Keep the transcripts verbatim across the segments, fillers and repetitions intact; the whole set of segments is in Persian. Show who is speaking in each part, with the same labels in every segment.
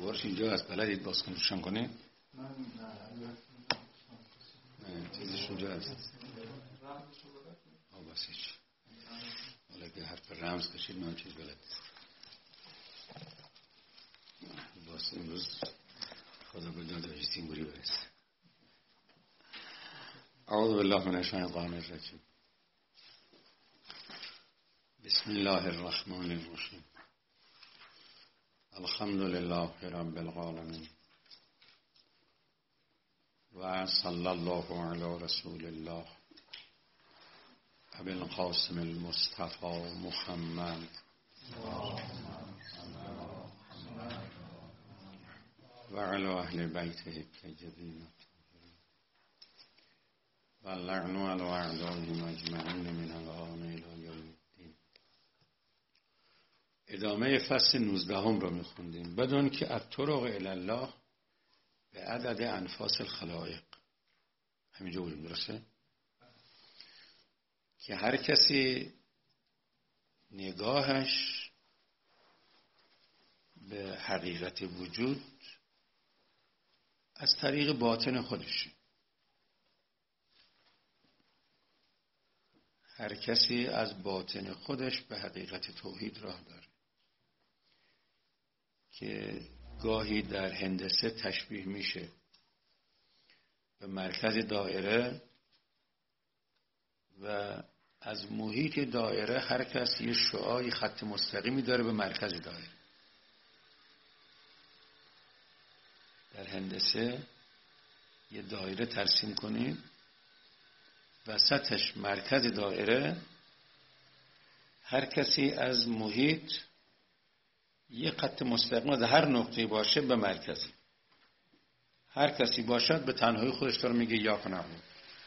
Speaker 1: دوبارش اینجا از بلدید باز کن روشن کنید. نه چیزش اونجا هست. آه بس هیچ. حالا که حرف رمز کشید من چیز بلد نیست. باز امروز خدا بدون داشتی سینگوری برسه. اعوذ بالله من الشیطان الرجیم. بسم الله الرحمن الرحیم. الحمد لله رب العالمین و صلی الله علی رسول الله ابی القاسم المصطفى محمد و علی اهل بیته الطیبین و لعنوا علی اعدائهم اجمعین من الان الی یوم الدین. ادامه فصل نوزدهم را میخوندیم. بدون که الطرق الی الله به عدد انفاس الخلائق. همینجا بودیم درسته؟ که هر کسی نگاهش به حقیقت وجود از طریق باطن خودشه. هر کسی از باطن خودش به حقیقت توحید راه داره که گاهی در هندسه تشبیه میشه به مرکز دایره و از محیط دایره هر کس یه شعاعی خط مستقیمی داره به مرکز دایره. در هندسه یه دایره ترسیم کنید، وسطش مرکز دایره، هر کسی از محیط یه خط مستقیم از هر نقطه‌ای باشه به مرکزی. هر کسی باشد به تنهایی خودش داره میگه یا کنم.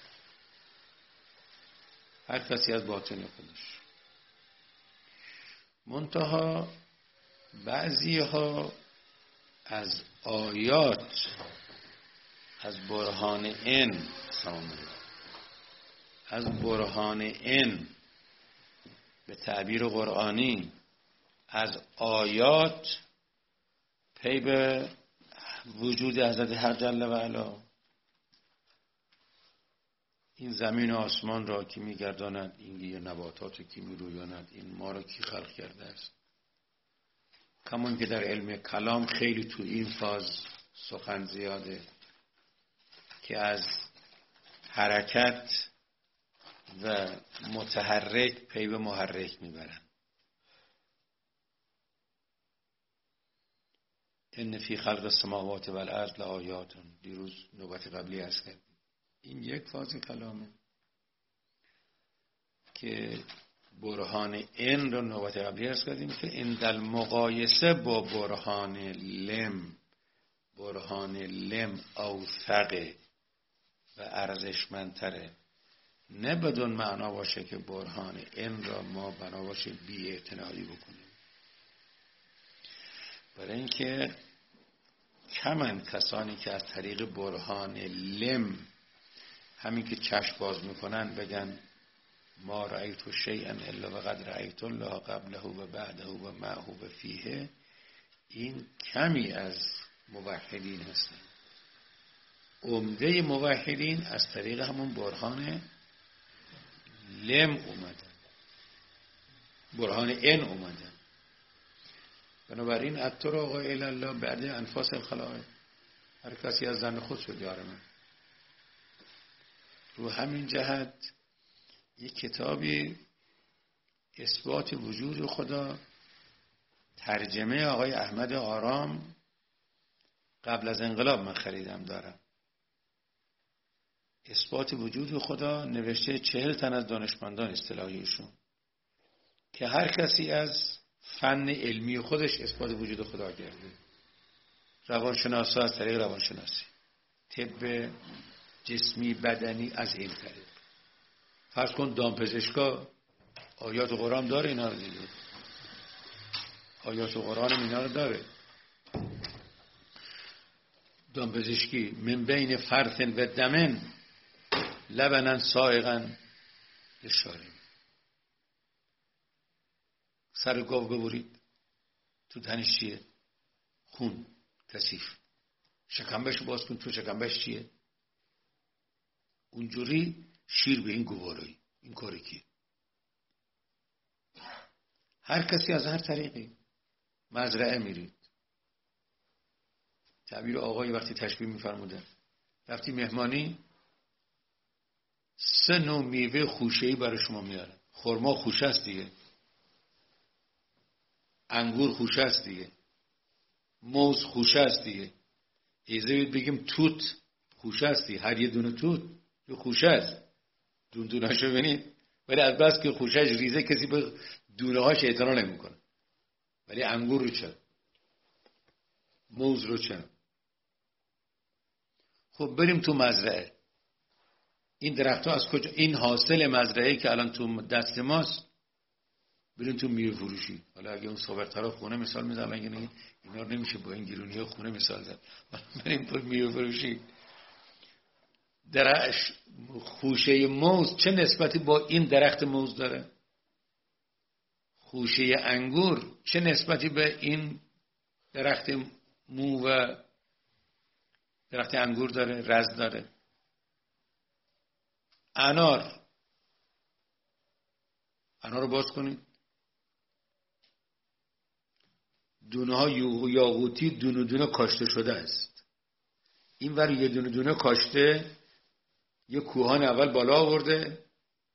Speaker 1: هر کسی از باطن خودش. منتها بعضی ها از آیات از برهان این از برهان این به تعبیر قرآنی از آیات پی به وجود حضرت حق جل و علا، این زمین و آسمان را کی میگرداند، این گیاه نباتات کی میرویاند، این ما را کی خلق کرده است. کمان که در علم کلام خیلی تو این فاز سخن زیاده که از حرکت و متحرک پی به محرک میبرن. ان فی خلق السماوات و الارض لآیات، دیروز نوبت قبلی عرض کردیم. این یک فاز کلامه که برهان این رو نوبت قبلی عرض کردیم که این در مقایسه با برهان لم، برهان لم اوثقه و ارزشمندتره. نه بدون معنا باشه که برهان این را ما بنا باشه بی اعتنایی بکنیم، برای اینکه کمن کسانی که از طریق برهان لم، همین که چشم باز میکنن، بگن ما رأیت شیئا الا وقد رأیت الله قبله و بعده و معه و فیه. این کمی از موحدین هستن. عمده موحدین از طریق همون برهان لم اومدن، برهان ان اومدن. بنابراین الطرق الی الله بعد انفاس الخلائق، هر کسی از زن خود شد یار من. رو همین جهت یک کتابی اثبات وجود خدا، ترجمه آقای احمد آرام، قبل از انقلاب من خریدم دارم. اثبات وجود خدا نوشته چهل تن از دانشمندان اصطلاحیشون که هر کسی از فن علمی خودش اثبات وجود خدا کرده. روانشناسا از طریق روانشناسی، طب جسمی بدنی از این طریق. فرض کن دامپزشکا آیات قرآن داره اینا رو دیگه، آیات قرآن اینا رو داره. دامپزشکی من بین فرث و دمن لبنن سائغا للشارب. سر گاو ببرید تو تنش چیه؟ خون کثیف. شکمبش رو باز کن، تو شکمبش چیه؟ اونجوری شیر به این گوارایی. این کاری کیه؟ هر کسی از هر طریقی. مزرعه میرید، تعبیر آقای وقتی تشبیه میفرموده، رفتی مهمانی سه نوع میوه خوشه‌ای برای شما میاره. خرما خوشه است دیگه، انگور خوشه است دیگه، موز خوشه است دیگه، ایزه بگیم توت خوشه است دیگه. هر یه دونه توت یه خوشه است، دون دونه‌اشو ببینید. ولی از بس که خوشه‌اش ریزه کسی به دونه هاش اعتنا نمیکنه. ولی انگور رو چرا؟ موز رو چرا؟ خب بریم تو مزرعه. این درخت ها از کجا؟ این حاصل مزرعه‌ای که الان تو دست ماست. بریم تو میوه فروشی. حالا اگه اون صابرترا خونه مثال میزنن، اگه اینا رو نمیشه با این گیرونی ها خونه مثال زد. بریم تو میوه فروشی. درخت خوشه موز چه نسبتی با این درخت موز داره؟ خوشه انگور چه نسبتی به این درخت مو و درخت انگور داره؟ رز داره. انار، انار رو باز کنید، دونه ها یاقوتی دونه دونه کاشته شده است. این ور یه دونه دونه کاشته، یه کوهان اول بالا آورده،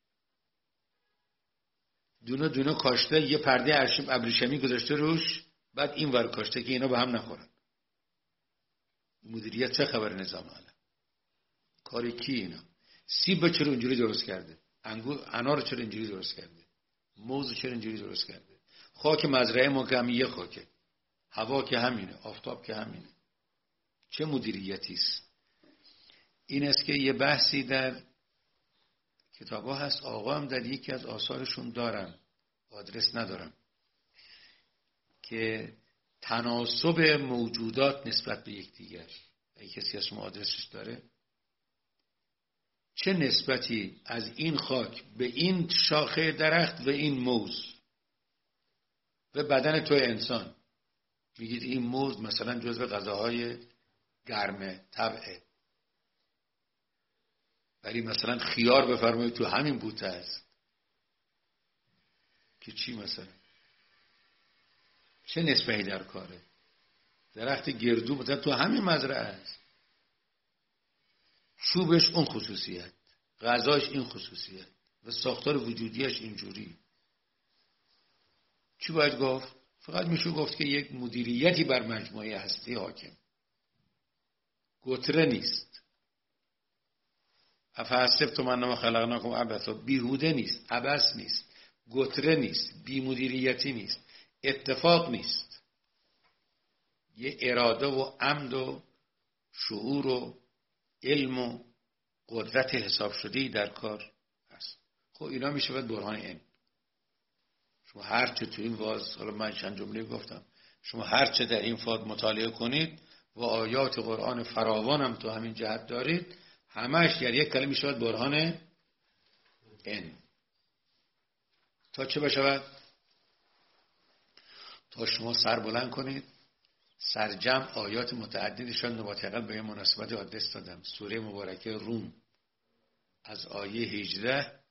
Speaker 1: دونه دونه کاشته، یه پرده ابریشمی گذاشته روش، بعد این ور کاشته که اینا به هم نخورن. مدیریت چه خبر نظام الان؟ کاری کی اینا؟ سیب چرا اینجوری درست کرده؟ انگور انار چرا اینجوری درست کرده؟ موز چرا اینجوری درست کرده؟ خاک مزرعه ما که هم یه خاکه، هوا که همینه، آفتاب که همینه. چه مدیریتی است؟ این است که یه بحثی در کتابا هست، آقا هم در یکی از آثارشون دارن، آدرس ندارم، که تناسب موجودات نسبت به یکدیگر. اگه کسی از شما آدرسش داره، چه نسبتی از این خاک به این شاخه درخت و این موز و بدن توی انسان؟ میگید این موز مثلا جزو غذاهای گرمه طبعه، ولی مثلا خیار بفرمایید تو همین بوته است که چی؟ مثلا چه نسبتی در کاره؟ درخت گردو مثلا تو همین مزرعه است، چوبش اون خصوصیت، غذاش این خصوصیت و ساختار وجودیش اینجوری. چی باید گفت؟ فقط میشه گفت که یک مدیریتی بر مجموعه هستی حاکم. گتره نیست. افحسبتم انما خلقناکم عبثا، بیهوده نیست، عبث نیست، گتره نیست، بی مدیریتی نیست، اتفاق نیست. یه اراده و عمد و شعور و علم و قدرت حساب شده‌ای در کار هست. خب اینا میشه باید برهان این. شما هر چه تو این واز، حالا من چند جمله گفتم، شما هر چه در این فاز مطالعه کنید و آیات قرآن فراوان هم تو همین جهت دارید، همش در یک کلمه میشه باید برهان این. تا چه بشود؟ تا شما سر بلند کنید، سرجم آیات متعددشان نبات اقل به مناسبت آدرس دادم. سوره مبارکه روم از آیه هجده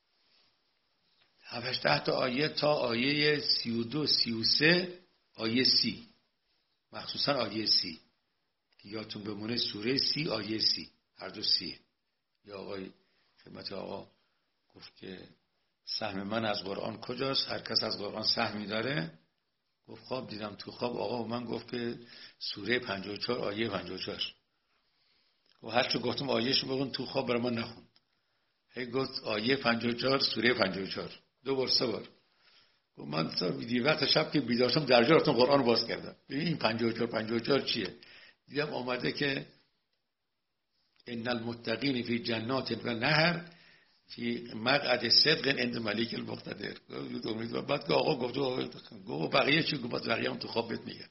Speaker 1: هفده تا آیه تا آیه سی و دو سی و سه آیه سی، مخصوصا آیه سی که یادتون بمونه، سوره سی آیه سی، هر دو سی. یا آقای خدمت آقا گفت که سهم من از قرآن کجاست؟ هر کس از قرآن سهمی داره. گفت خواب دیدم تو خواب آقا و من گفت که سوره پنجاه و چهار آیه پنجاه و چهار. و هر چه گفتم آیهشو بگون تو خواب برای من نخون. هی گفت آیه پنجاه و چهار سوره پنجاه و چهار، دو بار سه بار. گفت من تا بیدی وقت شب که بیدار شدم درجه رفتم قرآن باز کردم ببین این پنجاه و چهار پنجاه و چهار چیه. دیدم آمده که ان المتقین فی جنات و نهر فی مقعد صدق عند ملیک المقتدر. بعد که آقا گفت گفت بقیه چی؟ گفت بقیه هم تو خواب بهت میگن.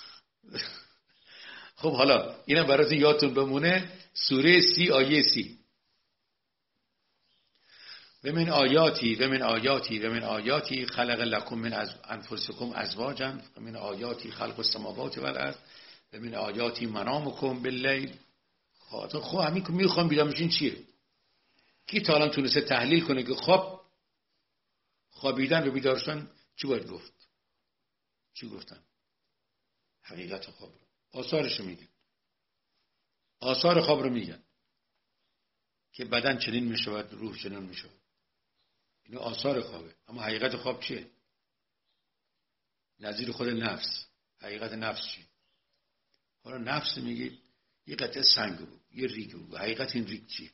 Speaker 1: خب حالا اینم براتون یادتون بمونه، سوره سی آیه سی. و من آیاتی و من آیاتی و من آیاتی خلق لکم من از انفسکم ازواجا و من آیاتی خلق السماوات و الارض ببین آیاتی منامکم باللیل. خب خب همین که میخوام بیدار میشین چیه؟ کی تا الان تونسته تحلیل کنه که خواب خوابیدن و بیدار شدن چی باید گفت؟ چی گفتن؟ حقیقت خواب رو، آثارش رو میگن. آثار خواب رو میگن که بدن چنین میشود، روح چنین میشود. اینو آثار خوابه. اما حقیقت خواب چیه؟ نظیر خود نفس. حقیقت نفس چیه؟ حالا نفس میگید یه قطعه سنگ بود، یه ریگ بود. حقیقت این ریگ چیه؟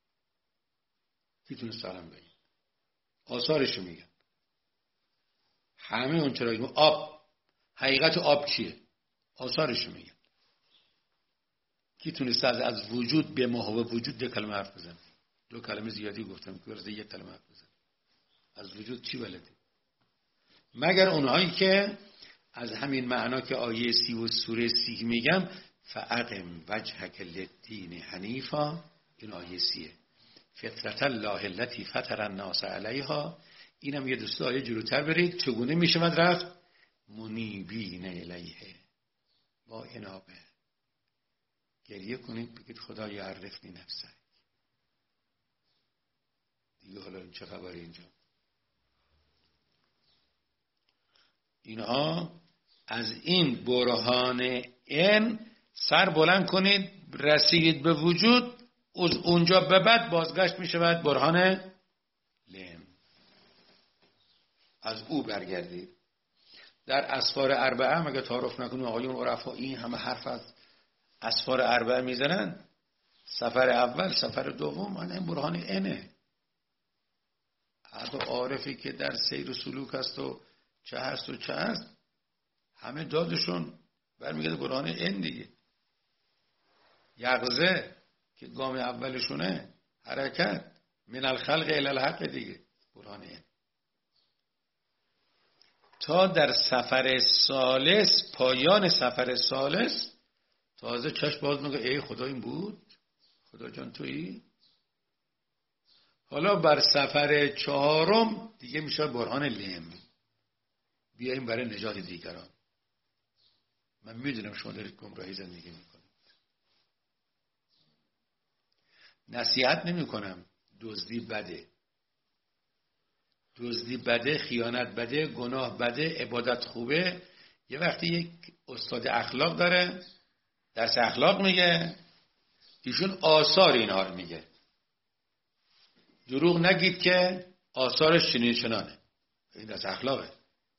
Speaker 1: کی تونست سلام بگید؟ آثارش رو میگن. همه اون چرا آب، حقیقت آب چیه؟ آثارش رو میگن. کی تونست از از وجود به محو وجود دو کلمه حرف بزنه؟ دو کلمه زیادی گفتم که ورزه یک کلمه حرف بزنه. از وجود چی بلده؟ مگر اونهایی که از همین معنا که آیه سی و سوره سی میگم فاقم وجهک للدین حنیفا، این آیه سیه، فطرت الله التي فطر الناس علیها. اینم یه دوست آیه جلوتر برید چگونه میشود رفت؟ منیبین الیه، با انابه گریه کنید بگید خدای عرفنی نفسک. دیگه حالا این چه خبره اینجا؟ اینها از این برهان این سر بلند کنید، رسید به وجود، از اونجا به بعد بازگشت می شود برهان لم. از او برگردید. در اسفار اربعه مگه تعارف نکنیم آقایون عرفا این همه حرف از اسفار اربعه میزنن؟ سفر اول، سفر دوم، این برهان اینه. هر عارفی که در سیر و سلوک است و چه هست و چه هست، همه دادشون برمیگرده برهان این دیگه. یغزه که گام اولشونه، حرکت من الخلق الی الحق دیگه، برهان این. تا در سفر ثالث، پایان سفر ثالث، تازه چشم باز میگه ای خدا این بود، خدا جان تویی. حالا بر سفر چهارم دیگه میشه برهان لم. بیاییم برای نجات دیگران. من میدونم شما دارید گمراهی زندگی میکنید. نصیحت نمی کنم دزدی بده، دزدی بده، خیانت بده، گناه بده، عبادت خوبه. یه وقتی یک استاد اخلاق داره درس اخلاق میگه، ایشون آثار اینها رو میگه. دروغ نگید که آثارش چنین چنانه. این درس اخلاقه.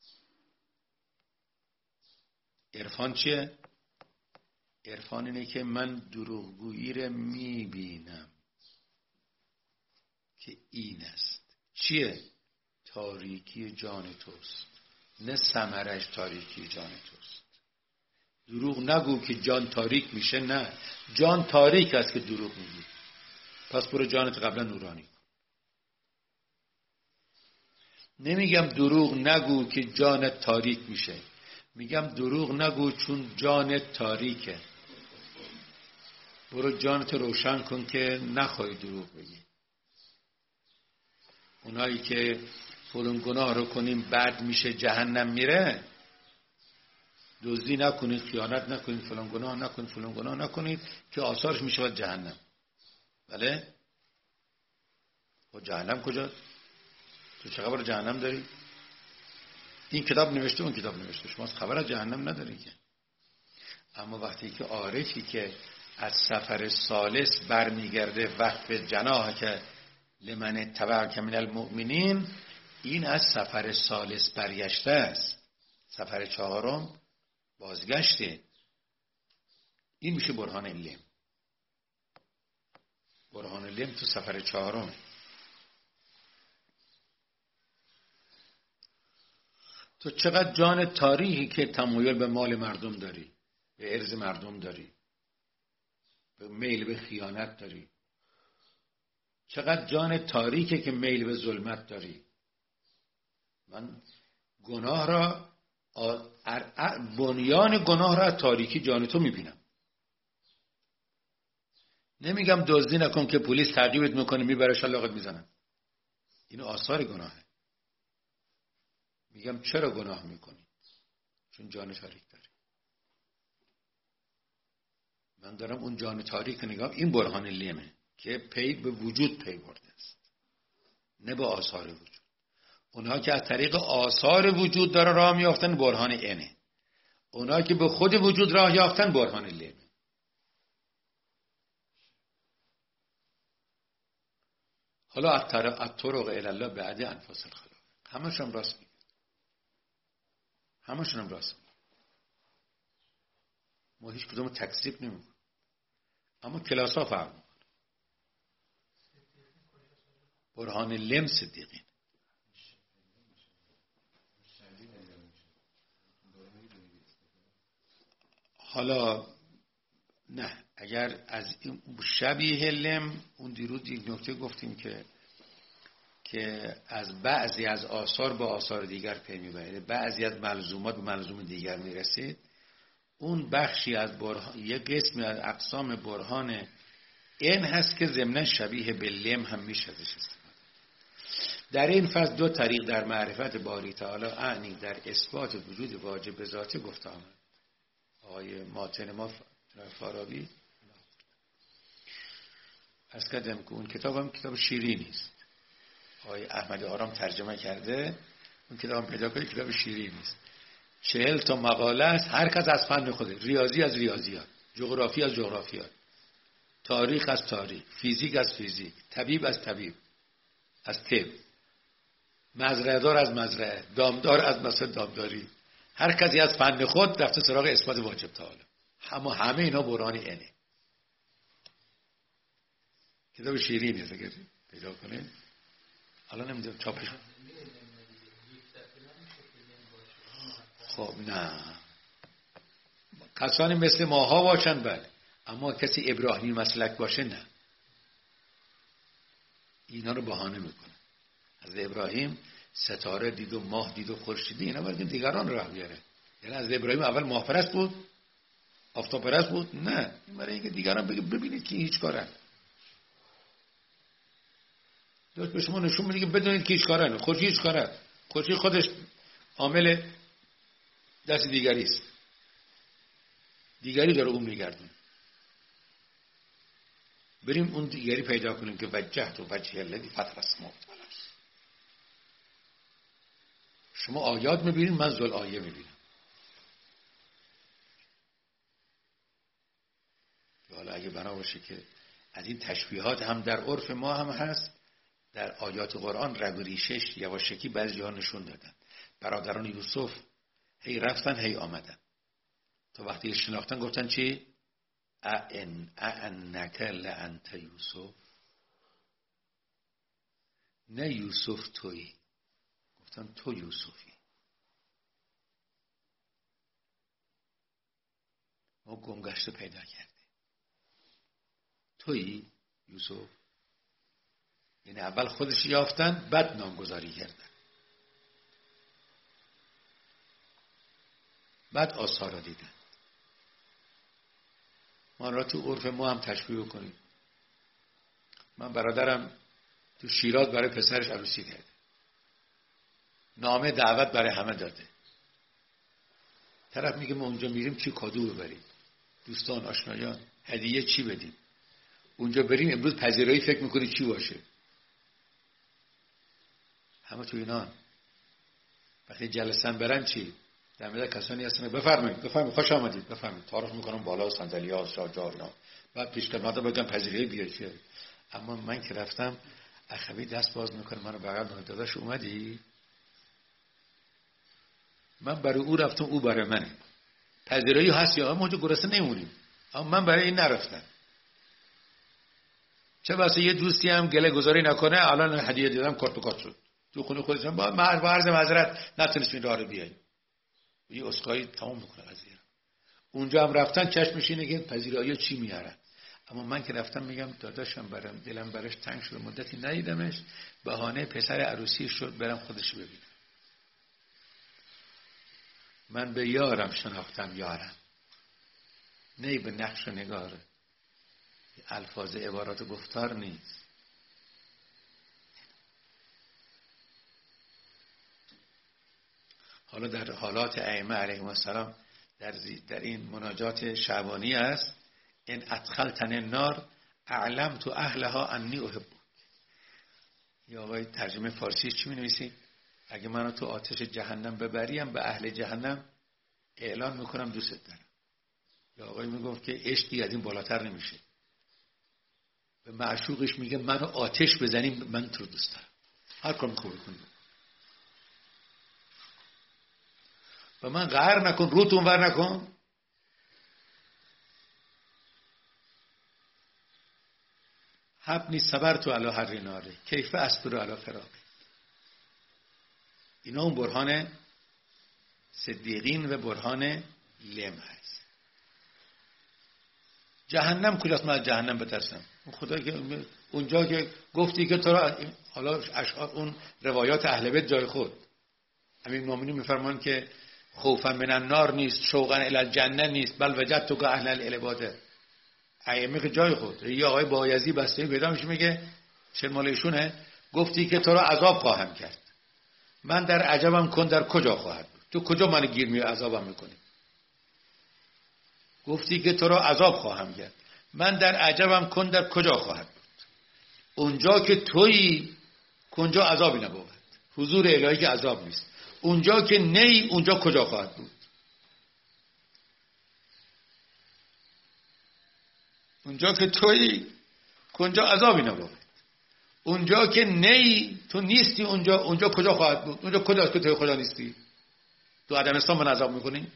Speaker 1: عرفان چیه؟ عرفان اینه که من دروغگویی رو میبینم که این است. چیه؟ تاریکی جان توست، نه ثمرش تاریکی جان توست. دروغ نگو که جان تاریک میشه، نه، جان تاریک است که دروغ میگی. پس برو جانت قبلا نورانی کن. نمیگم دروغ نگو که جانت تاریک میشه، میگم دروغ نگو چون جانت تاریکه. برو جانت روشن کن که نخوای دروغ بگی. اونایی که فلان گناه رو کنیم بعد میشه جهنم میره، دزدی نکنید، خیانت نکنید، فلان گناه نکنید، فلان گناه نکنید که آثارش میشه جهنم. بله؟ و جهنم کجاست؟ تو چه خبر جهنم داری؟ این کتاب نوشته، اون کتاب نوشته، شما خبر از جهنم نداری که. اما وقتی که عارفی که از سفر ثالث برمیگرده وقت جناح که لمن اتبعک من المؤمنین، این از سفر ثالث برگشته است. سفر چهارم بازگشته. این میشه برهان لم. برهان لم تو سفر چهارم. تو چقدر جان تاریکی که تمایل به مال مردم داری، به ارض مردم داری، به میل به خیانت داری. چقدر جان تاریکه که میل به ظلمت داری. من گناه را، بنیان گناه را تاریکی جان تو میبینم. نمیگم دزدی نکن که پلیس تعقیبت میکنه میبره شلاقت میزنن، این آثار گناهه. میگم چرا گناه میکنی؟ چون جان تاریک داری. من دارم اون جان تاریک نگاه، این برهان لیمه که پی به وجود پی برده است، نه به آثار وجود. اونها که از طریق آثار وجود داره راه میافتن برهان اینه، اونها که به خود وجود راه یافتن برهان لیمه. حالا الطرق الی الله بعد انفاس الخلق، همشون راست میگن، همشون هم راست میگن، ما هیچ کدوم تکذیب نمیکنیم، اما کلاس ها فرق میکنه. برهان لم صدیقین. حالا نه، اگر از این شبیه لم، اون دیروز یک نکته گفتیم که که از بعضی از آثار با آثار دیگر پی میبرید، بعضی از ملزومات به ملزوم دیگر میرسید، اون بخشی از برهان، یک قسمی از اقسام برهان این هست که ضمن شبیه به لم هم میشه ازش استفاده. در این فصل دو طریق در معرفت باری تعالی، اعنی در اثبات وجود واجب ذاتی گفته آمد. آقای ماتن ما فارابی از کردم که اون کتاب هم کتاب شیرینی است، آقای احمد آرام ترجمه کرده، اون کتاب هم پیدا کنید، کتاب شیرینی است. چهل تا مقاله است، هر کس از فن خوده، ریاضی از ریاضیات، جغرافی از جغرافیات، تاریخ از تاریخ، فیزیک از فیزیک، طبیب از طبیب، از طب، مزرعه دار از مزرعه، دامدار از مسئله دامداری، هر کسی از فن خود رفته سراغ اثبات واجب تعالی. اما همه اینا برهان اینه. کتاب شیرینی است، اگر پیدا کنید. حالا نمیدونم چاپش. خب نه، کسانی مثل ماها باشن بله، اما کسی ابراهیمی مسلک باشه نه، اینا رو بهانه میکنه. از ابراهیم ستاره دید و ماه دید و خورشید دید، اینا باید دیگران رو راه بیاره. یعنی از ابراهیم اول ماه پرست بود، آفتاب پرست بود؟ نه، این برای اینکه دیگران بگه ببینید که هیچ کارن. داشت به شما نشون میده که بدونید که هیچ کارن. خورشید هیچ کارن، خورشید خودش عامل دست دیگری است، دیگری داره اون میگردونه. بریم اون دیگری پیدا کنیم که وجهت و وجه الذی فطر السماوات والارض. شما آیات میبینید، من ذل آیه میبینم. حالا اگه بنا باشه که از این تشبیهات هم در عرف ما هم هست، در آیات قرآن رگ و ریشش یواشکی بعضی جاها نشون دادن. برادران یوسف هی رفتن هی آمدن، تا وقتی شناختن گفتن چی؟ اَأَنْ اَأَنَّكَ لَأَنْتَ یوسف، نه یوسف تویی، گفتن تو یوسفی. ما گمگشته پیدا کردیم، تویی یوسف. یعنی اول خودش یافتن، بعد نامگذاری کردن، بعد آثار را دیدن. ما را تو عرف ما هم تشبیه کنیم. من برادرم تو شیراز برای پسرش عروسی کرده، نامه دعوت برای همه داده. طرف میگه ما اونجا میریم چی کادو ببریم، دوستان آشنایان هدیه چی بدیم. اونجا بریم امروز پذیرایی فکر میکنی چی باشه. همه تو اینان وقتی جلسن برن چی در مورد کسانی هستن، بفرمایید بفرمایید خوش آمدید، بفرمایید تعارف میکنم بالا صندلی ها شاجا اینا، بعد پیشنهاد بگم پذیرایی بیاد. اما من که رفتم اخوی دست باز میکنه، منو بغل داداش اومدی؟ من برای او رفتم، او برای منه. پذیرایی هست یا ما اونجا گرسنه نمونیم، اما من برای این نرفتم. چه واسه یه دوستی هم گله گذاری نکنه، الان هدیه دیدم کارت به کارت شد تو خونه خودشون، با عرض معذرت نتونست این راه رو بیای، یه اسخای تمام میکنه قضیه. اونجا هم رفتن چشمش اینه که پذیرایی چی میارن. اما من که رفتم میگم داداشم برام دلم براش تنگ شد، مدتی ندیدمش، بهانه پسر عروسی شد برم خودش ببینم. من به یارم شناختم یارم، نه به نقش و نگاره، الفاظ عبارات گفتار نیست. حالا در حالات ائمه علیهم السلام در, در این مناجات شعبانی است، ان ادخلتن النار اعلمت اهلها انی احبک. یا آقای ترجمه فارسیش چی می‌نویسید؟ اگه منو تو آتش جهنم ببریم به اهل جهنم اعلان میکنم دوست دارم. یا آقای میگفت که عشقی از این بالاتر نمیشه. به معشوقش میگه منو آتش بزنیم من تو دوست دارم. هر کار میخوای بکن. و من قهر نکن، روتون ور نکن. حبنی صبرت علی حر ناره کیف اصبر علی فراقه. اینا اون برهان صدیقین و برهان لم هست. جهنم کجاست؟ من از جهنم بترسم. خدا که اونجا که گفتی که تو را، حالا اشعار اون روایات اهل بیت جای خود، امیر المؤمنین میفرمان که خوفا من النار نیست، شوقا الی الجنه نیست، بل وجدتک اهل العباده. ائمه که جای خود. یه آقای بایزی بسته پیدا میشه میگه چه مال ایشونه، گفتی که تو را عذاب خواهم کرد، من در عجبم کن در کجا خواهد بود؟ تو کجا من گیر می عذابم میکنی؟ گفتی که تو را عذاب خواهم کرد، من در عجبم کن در کجا خواهد بود؟ اونجا که تویی کنجا عذابی نبود. حضور الهی که عذاب نیست. اونجا که نی اونجا کجا خواهد بود؟ اونجا که تویی کنجا عذابی نبود. اونجا که نی تو نیستی اونجا اونجا کجا خواهد بود؟ اونجا کجاست که توی خدا نیستی؟ تو عدمستان من عذاب میکنی؟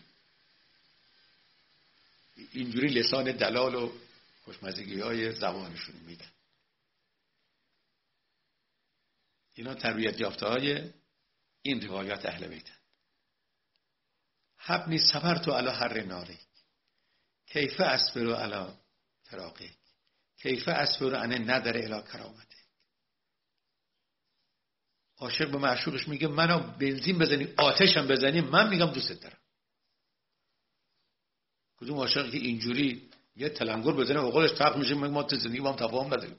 Speaker 1: اینجوری لسان دلال و خوشمزگی های زبانشون میدن. اینا تربیت یافته های این روایات اهل بیتن. حبنی صبرت علی حر ناره کیف اصبر علی فراقه کیف اصبر عن ندر الی کرامته. عاشق به معشوقش میگه منو بنزین بزنی آتشم بزنی من میگم دوست دارم. کدوم عاشقی که اینجوری یه تلنگر بزنه و قولش تق میشه میگه ما تو زندگی با هم تفاهم نداریم؟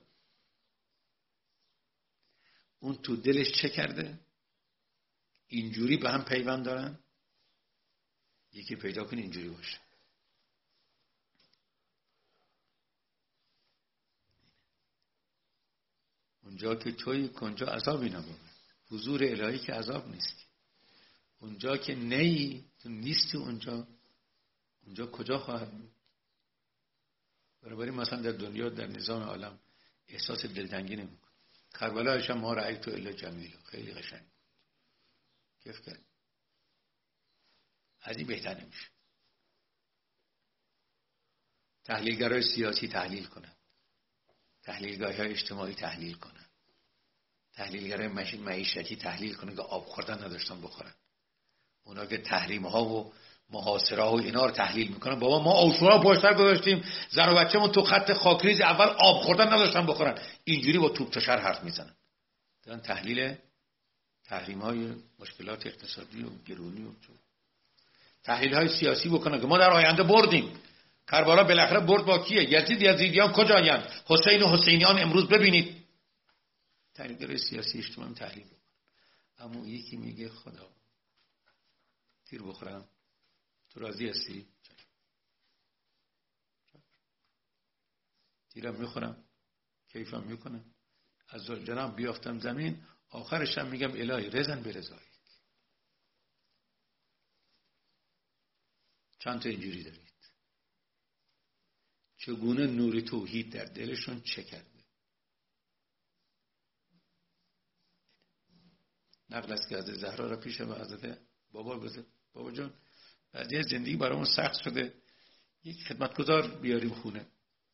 Speaker 1: اون تو دلش چه کرده؟ اینجوری به هم پیوند دارن؟ یکی پیدا کنی اینجوری باشه. اونجا که توی کنجا عذابی نبود. حضور الهی که عذاب نیستی. اونجا که نی تو نیستی اونجا اونجا کجا خواهد بود؟ بنابراین مثلا در دنیا در نظام عالم احساس دلتنگی نمی‌کنه. کربلایش هم ما رأیتو الا جمیل، خیلی قشنگ. کیف کرد. از این بهتر نمیشه. تحلیلگرای سیاسی تحلیل کنن، تحلیلگرای اجتماعی تحلیل کنن، تحلیلگرای معیشتی تحلیل کنن که آب خوردن نداشتن بخورن. اونا که تحریم ها و محاصره ها و اینا رو تحلیل میکنن. بابا ما آشورا پشتر گذاشتیم، زن و بچه‌مون تو خط خاکریز اول آب خوردن نداشتن بخورن. اینجوری با توپ تشر حرف میزنن. دارن تحلیل تحریم های مشکلات اقتصادی و گرونی و تحلیل های سیاسی بکنن که ما در آینده بردیم. کربلا بالاخره برد با کیه؟ یزید یزیدیان کجایند؟ حسین و حسینیان امروز ببینید. تحلیلگرای سیاسی اجتماعی تحلیل بکنن. اما یکی میگه خدا تیر بخورم تو راضی هستی؟ تیرم میخورم کیفم میکنم از جناب بیافتم زمین آخرش هم میگم الهی رزن به رضایی. چند تا اینجوری دارید. چگونه نور توحید در دلشون چه کرده. نقل است که حضرت زهرا را پیش و حضرت بابا گفت بابا جان بعدی زندگی برامون سخت شده، یک خدمتگزار بیاریم خونه.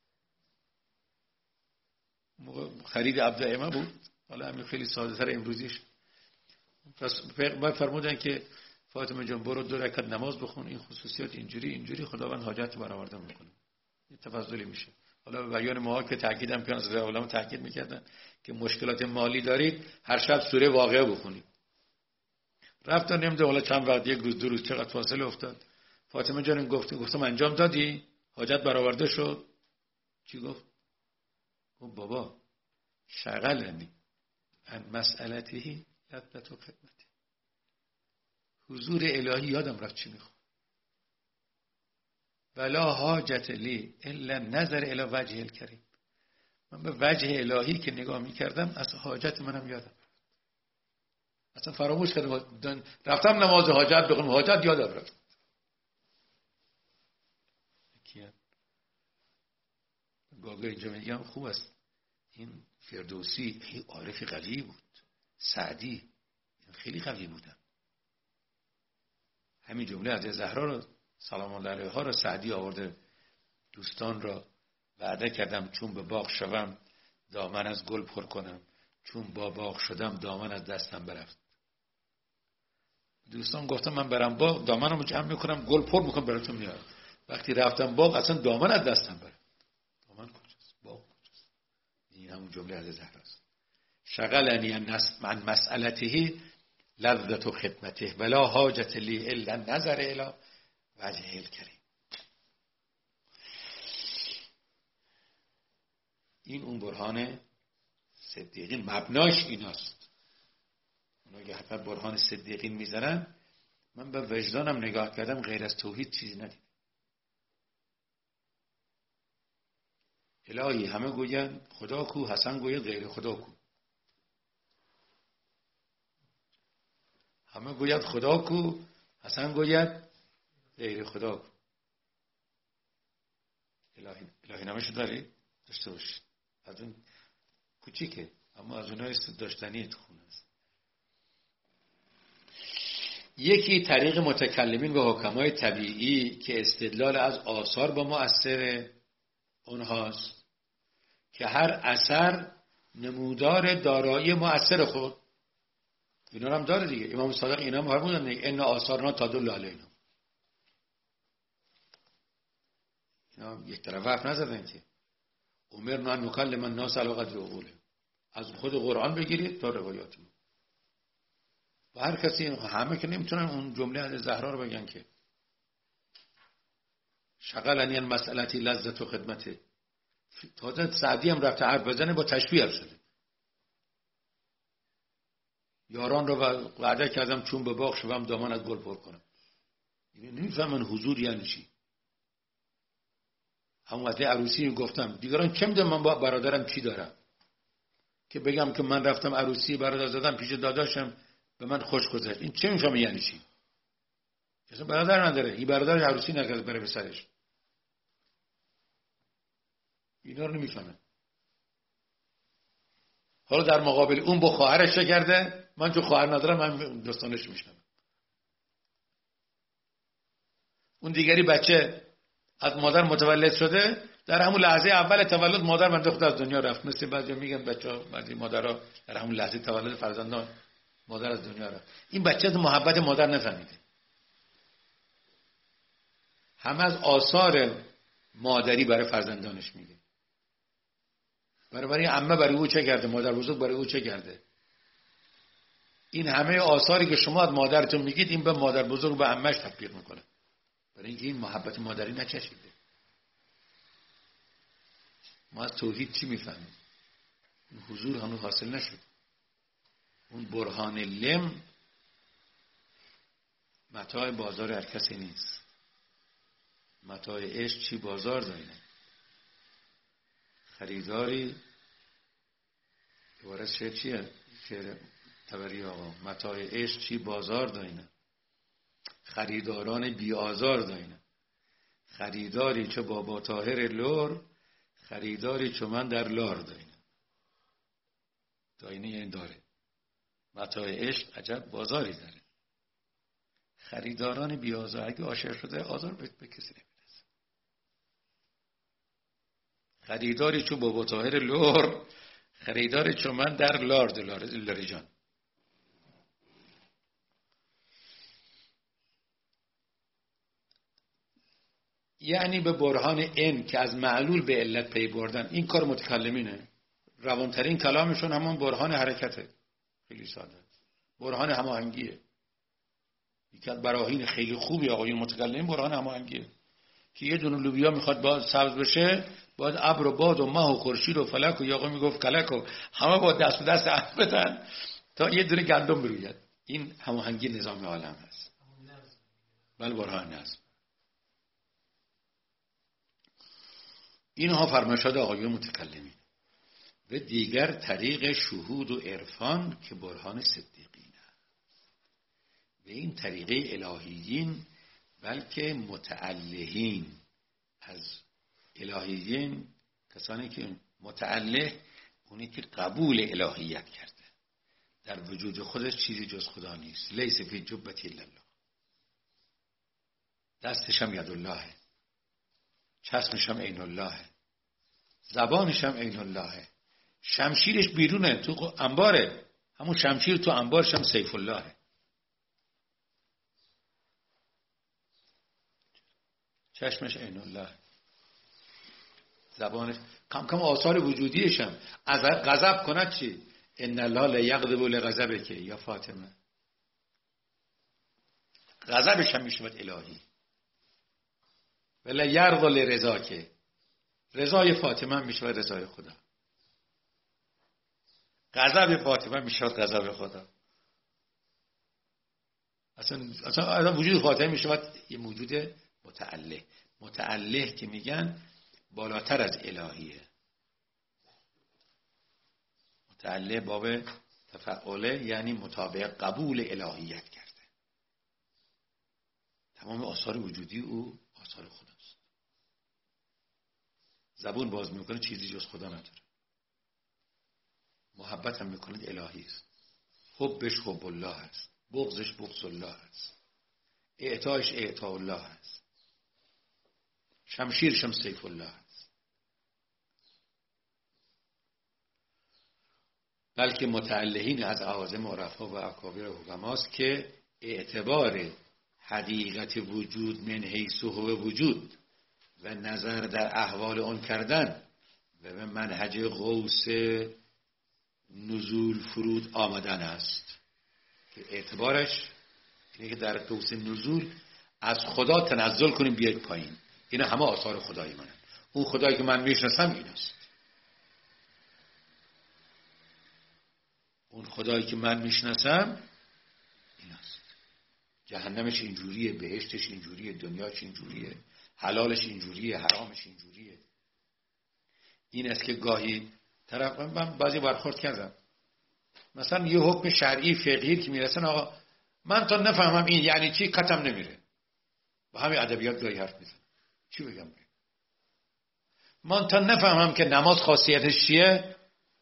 Speaker 1: موقع خرید عبد ائمه بود، حالا همین خیلی ساده تر امروزیش. بعد فرمودن که فاطمه جان برو دو رکعت نماز بخون، این خصوصیات اینجوری اینجوری خداوند حاجت برآورده میکنه. این تفضلی میشه. حالا به بیان ما که تاکیدم که از علما تاکید میکردن که مشکلات مالی دارید هر شب سوره واقعه بخونید. رفتن نمیده حالا چند وقت یک روز دو روز چقدر فاصله افتاد. فاطمه جان گفت گفتم انجام دادی؟ حاجت برآورده شد؟ چی گفت؟ گفت بابا شغلنی ان مسئلته لذت و خدمت. حضور الهی یادم رفت چی میخواد. ولا حاجت لی الا نظر الی وجه الکریم. من به وجه الهی که نگاه میکردم از حاجت منم یادم اصلا فراموش کردم. رفتم نماز حاجت بخونم، حاجت یادم رفت. گاگا اینجا میگم خوب است این فردوسی خیلی عارف قوی بود، سعدی خیلی قوی بودن. همین جمله از زهرا رو سلام الله علیها رو سعدی آورده، دوستان را وعده کردم چون به باغ شوم دامن از گل پر کنم، چون با باغ شدم دامن از دستم برفت. دوستان گفتم من برم باغ دامنمو جمع میکنم گل پر میکنم براتون میارم. وقتی رفتم باغ اصلا دامن از دستم برفت. دامن کجاست؟ باغ کجاست؟ این همون جمله از زهراست. شغلنی عن مسئلته لذت خدمته ولا حاجت لی الا نظر الی وجه الکریم. این اون برهان صدیقین مبناش ایناست. اونا که حتی برهان صدیقین میزنن، من به وجدانم نگاه کردم غیر از توحید چیزی ندیدم. الهی همه گوین خدا کو، حسن گوید غیر خدا کو. همه گوید خدا کو، حسن گوید غیر خدا کو. الهی الهی نامشو داری؟ داشته باشید. از اون کوچیکه اما از اونها داشتنی تو خونه است. یکی طریق متکلمین و حکمای طبیعی که استدلال از آثار با مؤثر اونهاست که هر اثر نمودار دارایی مؤثر خود اینا هم داره دیگه. امام صادق اینا هم فرمودن دیگه ان آثارنا تدل علینا. اینا یک طرف حرف نزدن که امرنا ان نکلم الناس علی قدر عقولهم. از خود قرآن بگیرید تا روایات. و هر کسی همه که نمیتونن اون جمله از زهرا رو بگن که شغلنی المسئلتی لذت و خدمته. تازه سعدی هم رفته حرف بزنه با تشبیه حرف شده. یاران رو وعده کردم چون به باغ شوم دامن از گل پر کنم. یعنی نمیفهمن حضور یعنی چی. همون وقتی عروسی گفتم دیگران چه میدونم من با برادرم چی دارم که بگم که من رفتم عروسی برادر زدم پیش داداشم به من خوش گذشت. این چه میفهمه یعنی چی؟ اصلا برادر نداره، این برادر عروسی نکرده بره به سرش. اینا رو نمیفهمه. حالا در مقابل اون با خواهرش چه کرده؟ من چون خواهر ندارم من دوستانش میشنم. اون دیگری بچه از مادر متولد شده، در همون لحظه اول تولد مادر من دختر از دنیا رفت. مثل بعضی میگن بچه‌ها بعضی مادرها در همون لحظه تولد فرزندان مادر از دنیا رفت. این بچه از محبت مادر نفهمیده. همه از آثار مادری برای فرزندانش میگه. برای برای عمه برای او چه کرده، مادر بزرگ برای او چه کرده. این همه آثاری که شما از مادرتون میگید این به مادر بزرگ به عمهش تطبیق میکنه. برای اینکه این محبت مادری نچشیده. ما از توحید چی میفهمیم؟ این حضور هنوز حاصل نشد. اون برهان لم متاع بازار هر کسی نیست. متاع عشق چی بازار داینه. خریداری عبارت شعر چیه؟ شعر تبری آقا. متاع عشق چی بازار داینه. خریداران بی آزار داینه. خریداری چه بابا طاهر لور، خریداری چه من در لار داینه. داینه یعنی داره. متاع عشق عجب بازاری داره. خریداران بی آزار، اگه عاشق شده آزار به کسی نمیرسه. خریداری چون بابا طاهر لور، خریداری چون من در لارد لاری جان. یعنی به برهان این که از معلول به علت پی بردن. این کار متکلمینه. روانترین کلامشون همون برهان حرکته. خیلی ساده. برهان هماهنگیه. یکی از براهین خیلی خوبی آقایون متکلمین برهان هماهنگیه. که یه دونه لوبیا میخواد باز سبز بشه، باید ابر و باد و ماه و خورشید و فلک و یا آقا میگفت کلک و همه با دست به دست هم بدن تا یه دونه گندم بروید. این هماهنگی نظام عالم هست. بله برهان هست. اینها فرمایشات آقایون متکلمین. و دیگر طریق شهود و عرفان که برهان صدیقین و این طریقه الهیین، بلکه متعلهین از الهیین، کسانی که متعله اونی که قبول الهیت کرده، در وجود خودش چیزی جز خدا نیست. لیس فی جبتی الا الله، دستش هم ید الله، چشمش هم عین الله، زبانش هم عین الله، شمشیرش بیرونه تو انباره، همون شمشیر تو انبارش هم سیف الله، چشمش عین الله، زبانش کم کم آثار وجودیش هم از غضب کند چی؟ ان الله لا یغضب لغضبک یا فاطمه، غضبش هم میشود الهی. ولا یرضى لرضاک، رضای فاطمه هم میشود رضای خدا، غضب فاطمه میشود غضب خدا. اصلا اصلا وجود فاطمه میشود یه موجود متعله. متعله که میگن بالاتر از الهیه. متعله باب تفعله یعنی مطابق قبول الهیت کرده. تمام آثار وجودی او آثار خداست. زبون باز میکنه چیزی جز خدا نداره. محبت هم میکنه الهی است. حبش حب الله است، بغضش بغض الله است، اعطایش اعطاء الله است، شمشیرش هم سیف الله است. بلکه متعلهین از اعاظم عرفا و اکابر حکماست که اعتبار حقیقت وجود من حیث هو وجود و نظر در احوال اون کردن و به منهج غوث نزول فرود آمدن است، که اعتبارش اینه که در غوث نزول از خدا تنزل کنیم بیاید پایین. اینا همه آثار خدای منه. اون خدایی که من میشناسم ایناست. اون خدایی که من میشناسم ایناست. جهنمش اینجوریه، بهشتش اینجوریه، دنیاش اینجوریه، حلالش اینجوریه، حرامش اینجوریه. این است که گاهی طرف من بعضی برخورد کردم، مثلا یه حکم شرعی فقهی که میرسن، آقا من تا نفهمم این یعنی چی کتم نمیره. با همین ادبیات گاهی حرف میزنم. چی بگم؟ من تا نفهمم که نماز خاصیتش چیه،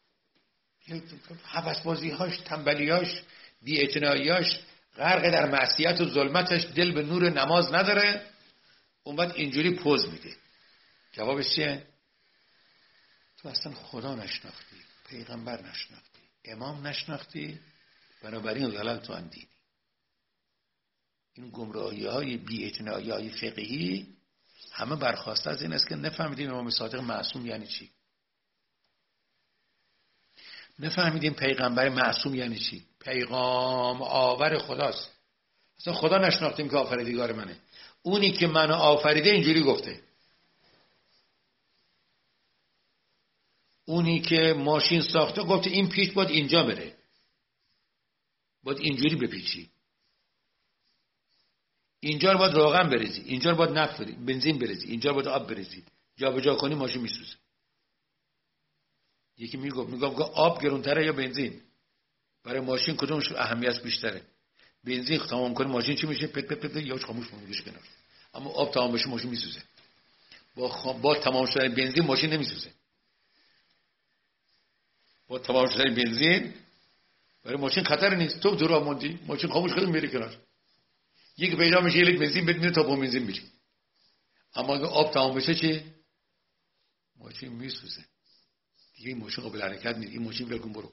Speaker 1: حوس بازی‌هاش، تنبلی‌هاش، بی‌اعتنایی‌هاش، غرق در معصیت و ظلمتش، دل به نور نماز نداره، اون بعد اینجوری پوز میده. جوابش چیه؟ تو اصلا خدا نشناختی، پیغمبر نشناختی، امام نشناختی، بنابراین ضلال تو اندیدی. این گمراهی‌های بی‌اعتنایی‌های فقهی همه برخواسته از این است که نفهمیدیم امام صادق معصوم یعنی چی، نفهمیدیم پیغمبر معصوم یعنی چی. پیغام آور خداست. اصلا خدا نشناختیم که آفریدگار منه. اونی که منو آفریده اینجوری گفته. اونی که ماشین ساخته گفته این پیچ باید اینجا بره، باید اینجوری بپیچی، اینجا رو باید روغن بریزی، اینجا رو باید نفت بریزی، بنزین بریزی، اینجا رو باید آب بریزی، جا به جا کنی ماشین میسوزه. یکی میگفت میگفت آب گرونتره یا بنزین؟ برای ماشین کدومش اهمیت بیشتره؟ بنزین تمام کنه ماشین چی میشه؟ پت پت پت یهو خاموش میشه کنار. اما آب تمام بشه ماشین میسوزه. با خ... با تمام شدن بنزین ماشین نمیسوزه. با تمام شدن بنزین برای ماشین خطر نیست. تو دور موندی ماشین خاموش کنه میره کنار. یک پیدا میشه یک بنزین بد میره تا با بنزین میری. اما اگه آب تمام بشه چی؟ ماشین میسوزه. دیگه این ماشین قابل حرکت نیست. این ماشین ولکن برو.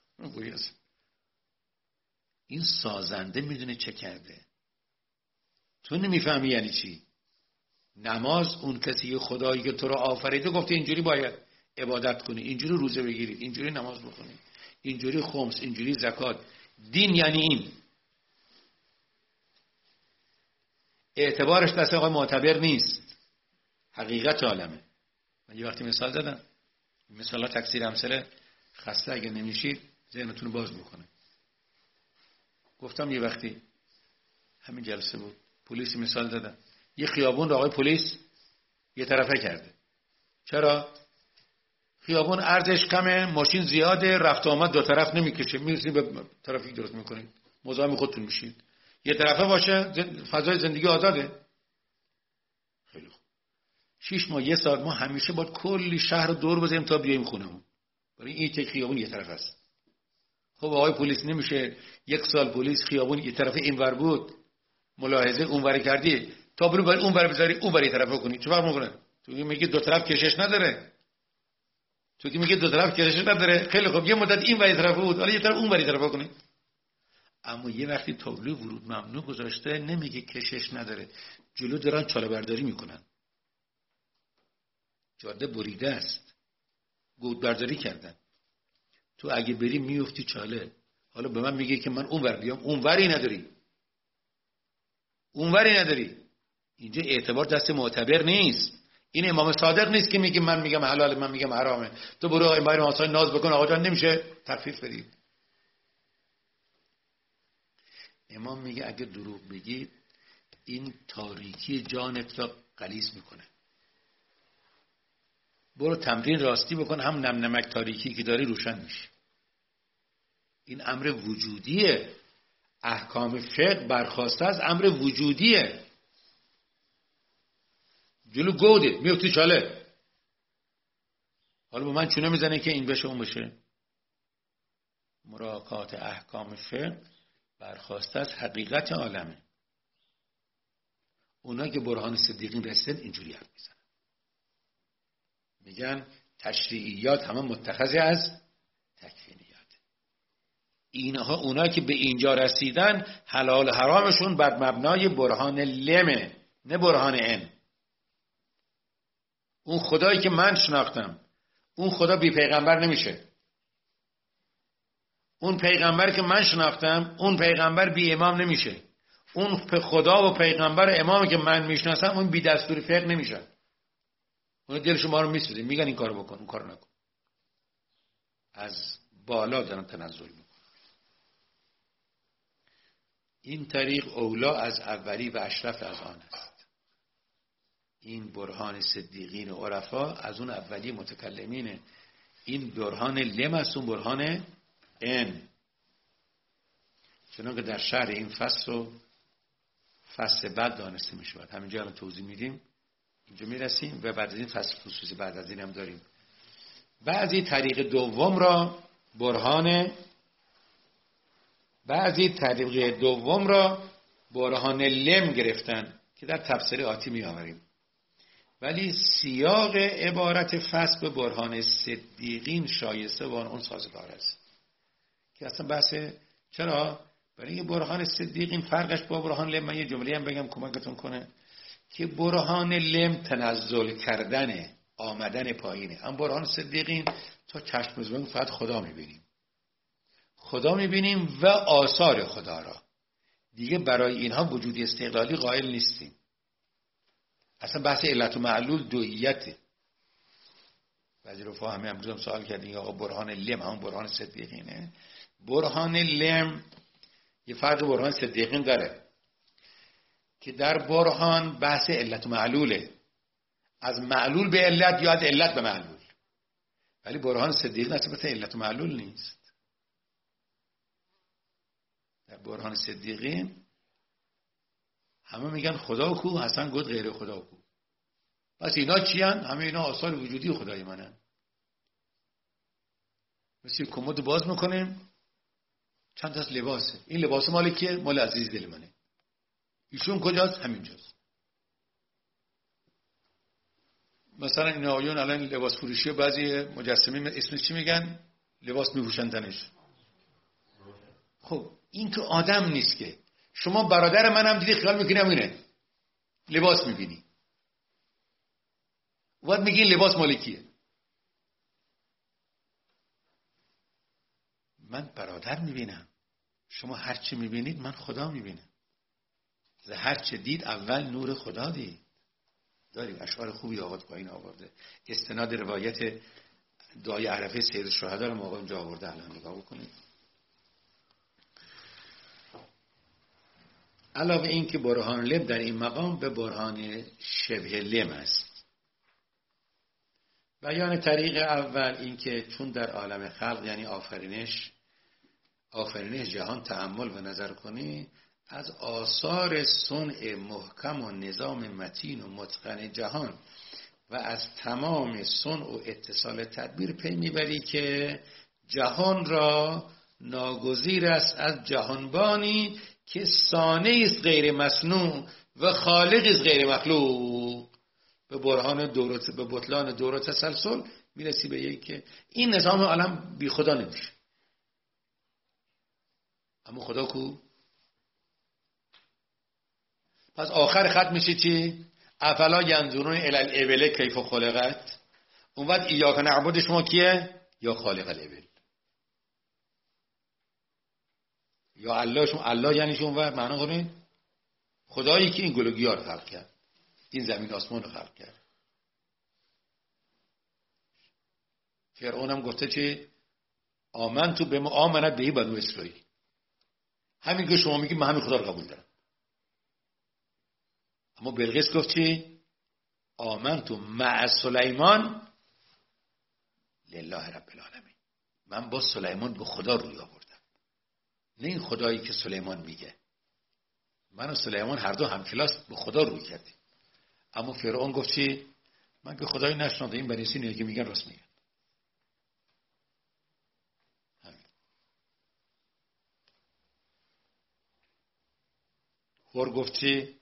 Speaker 1: این سازنده میدونه چه کرده. تو نمیفهمی یعنی چی. نماز اون کسی خدایی که تو رو آفریده گفته اینجوری باید عبادت کنی، اینجوری روزه بگیری، اینجوری نماز بخونی، اینجوری خمس، اینجوری زکات. دین یعنی این. اعتبارش دست آقای معتبر نیست، حقیقت عالمه. من یه وقتی مثال زدم، مثلا تکثیر امثله خسته اگه نمیشید ذهنتون رو باز میکنه. گفتم یه وقتی همین جلسه بود، پلیس مثال دادم، یه خیابون رو آقای پلیس یه طرفه کرده، چرا؟ خیابون عرضش کمه، ماشین زیاده، رفت آمد دو طرف نمیکشه، میرسید به ترافیک درست میکنید، مزاحم خودتون میشید. یه طرفه باشه فضای زندگی آزاده. خیلی خوب. شش ماه یه سال ما همیشه باید کلی شهر رو دور بزنیم تا بیایم خونمون، برای این یک خیابون یه طرف است. خب آقای پلیس نمیشه یک سال پلیس خیابون یه طرف اینور بود، ملاحظه اونور کردی تا برو برای اونور بذاری اونور یه طرفه کنی، چه فرق میکنه؟ تو میگی دو طرف کشش نداره، تو که میگه دو طرف کشش نداره. خیلی خوب یه مدت این ور یه طرفه بود، حالا یه طرف اونور یه طرفه کنی. اما یه وقتی تابلو ورود ممنوع گذاشته نمیگه کشش نداره، جلو دارن چاله برداری میکنن، جاده بریده است، گود برداری کردن، تو اگه بری میفتی چاله. حالا به من میگه که من اونور بیام، اونوری نداری، اونوری نداری. اینجا اعتبار دست معتبر نیست. این امام صادق نیست که میگه من میگم حلاله من میگم حرامه، تو برو امام حسین ناز بکن آقا جان نمیشه تخفیف بدید. امام میگه اگه دروغ بگید این تاریکی جانت را غلیظ میکنه. برو تمرین راستی بکن، هم نم نمک تاریکی که داری روشن میشه. این امر وجودیه. احکام فقه برخواسته از امر وجودیه. جلو گوده میفتی چاله، حالا به من چونه میزنه که این بشه اون بشه. مراعات احکام فقه برخواسته از حقیقت عالمه. اونا که برهان صدیقین رسیدن اینجوری حرف میزنن، میگن تشریعیات همه متخذ از تکوینیات. اینها اونا که به اینجا رسیدن حلال حرامشون بر مبنای برهان لمه، نه برهان ان. اون خدایی که من شناختم، اون خدا بی پیغمبر نمیشه. اون پیغمبر که من شناختم، اون پیغمبر بی امام نمیشه. اون خدا و پیغمبر امامی که من میشناسم، اون بی دستور فقه نمیشه. اون دل شما رو میسوزه، میگن این کارو بکن اون کارو نکن. از بالا دارن تنزل میکنن. این طریق اولا از اولی و اشرف از آن است. این برهان صدیقین و عرفا از اون اولی متکلمینه. این برهان لم است، اون برهان ان. چنانکه در شرح این فصل و فصل بعد دانسته می شود. همینجا الان توضیح میدیم، اینجا میرسیم و بعد از این فصل خصوصی بعد از این هم داریم. بعضی طریق دوم را برهان بعضی طریق دوم را برهان لم گرفتن که در تفسیر آتی می آوریم. ولی سیاق عبارت فصل به برهان صدیقین شایسته و اون سازگار است. که اصلا بحث چرا؟ برای اینکه برهان صدیقین فرقش با برهان لم، من یه جمله هم بگم کمکتون کنه، که برهان لم تنزل کردن، آمدن پایینه. اما برهان صدیقین تا چشم زبان فقط خدا میبینیم، خدا میبینیم و آثار خدا را. دیگه برای اینها وجود استقلالی قائل نیستیم. اصلا بحث علت و معلول دوئیته. بعضی رفقا همه امروز هم سوال کردین آقا برهان لم همون برهان صدیقینه؟ برهان لم یه فرق برهان صدیقین داره که در برهان بحث علت و معلوله، از معلول به علت یا از علت به معلول. ولی برهان صدیقین اصلا بحث علت و معلول نیست. در برهان صدیقین همه میگن خدا کو، حسن گفت غیر خدا کو. پس اینا چی هن؟ همه اینا آثار وجودی خدای منن. مثل کمد باز میکنیم چند تا لباسه، این لباس مال کیه؟ مال عزیز دل منه. ایشون کجاست؟ همینجاست. مثلا این آیون الان لباس فروشی بعضی مجسمین اسمش چی میگن؟ لباس میپوشن تنش. خب این تو آدم نیست که. شما برادر منم دیدی خیال میکنی همینه، لباس میبینی وقت میگی لباس مالکیه. من برادر میبینم، شما هرچی میبینید من خدا میبینم. هرچی دید اول نور خدا دید. داریم اشعار خوبی آقا پایین آورده، استناد روایت دعای عرفه سید الشهدا رو آقا اینجا آورده. الان نگاه بکنید. علاوه این که برهان لم در این مقام به برهان شبه لم است. بیان طریق اول این که چون در عالم خلق یعنی آفرینش آفرینش جهان تأمل و نظر کنی، از آثار صنع محکم و نظام متین و متقن جهان و از تمام صنع و اتصال تدبیر پی میبری که جهان را ناگزیر است از جهانبانی که صانعی است غیر مصنوع و خالقی است غیر مخلوق. به برهان دور به بطلان دور و تسلسل میرسی به یک که این نظام عالم بی خدا نمیشه. اما خدا کو؟ پس آخر خط میشه چی؟ افلا ینظرون الی الابل کیف خلقت. اون وقت ایاک نعبد شما کیه؟ یا خالق الابل، یا الله. شما الله یعنی شما وقت معنا کنید خدایی که این گلوگی ها رو خلق کرد، این زمین آسمان رو خلق کرد. فرعون هم گفته چی؟ آمن تو به ما آمنت بهی بنو اسرائیل. همین که شما میگید من همین خدا رو قبول دارم. اما بلقیس گفت چی؟ آمن تو مع سلیمان لله رب العالمین. من با سلیمان به خدا روی آوردم، نه این خدایی که سلیمان میگه. من و سلیمان هر دو هم کلاس به خدا روی کردیم. اما فرعون گفت چی؟ من که خدایی نشناخته، این بنی اسرائیل که میگن راست میگن. خور گفت چی؟